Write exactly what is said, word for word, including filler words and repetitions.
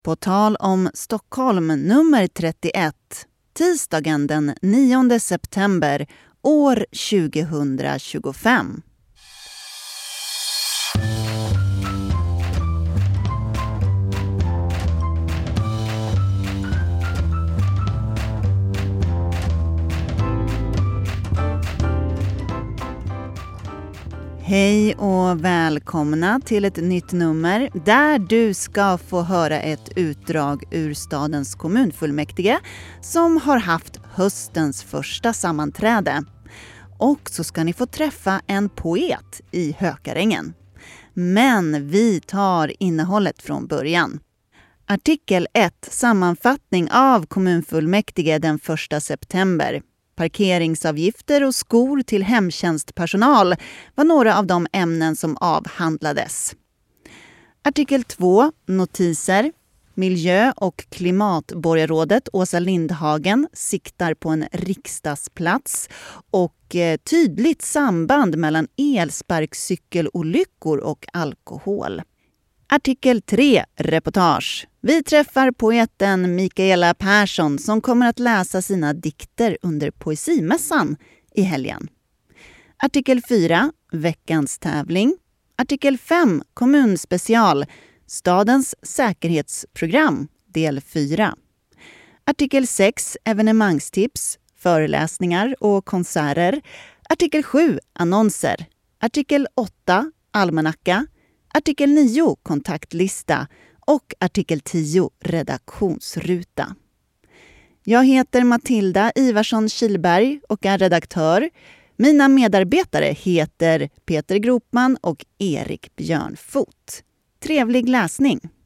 På tal om Stockholm nummer trettioett, tisdagen den nionde september år tjugohundratjugofem. Hej och välkomna till ett nytt nummer där du ska få höra ett utdrag ur stadens kommunfullmäktige som har haft höstens första sammanträde. Och så ska ni få träffa en poet i Hökarängen. Men vi tar innehållet från början. Artikel ett, sammanfattning av kommunfullmäktige den första september. Parkeringsavgifter och skor till hemtjänstpersonal var några av de ämnen som avhandlades. Artikel två, notiser. Miljö- och klimatborgarrådet Åsa Lindhagen siktar på en riksdagsplats och tydligt samband mellan elsparkcykelolyckor och alkohol. Artikel tre, reportage. Vi träffar poeten Mikaela Persson som kommer att läsa sina dikter under poesimässan i helgen. Artikel fyra, veckans tävling. Artikel fem, kommunspecial. Stadens säkerhetsprogram, del fyra. Artikel sex, evenemangstips, föreläsningar och konserter. Artikel sju, annonser. Artikel åtta, almanacka. Artikel nio, kontaktlista. Och artikel tio, redaktionsruta. Jag heter Matilda Ivarsson Kilberg och är redaktör. Mina medarbetare heter Peter Gropman och Erik Björnfot. Trevlig läsning!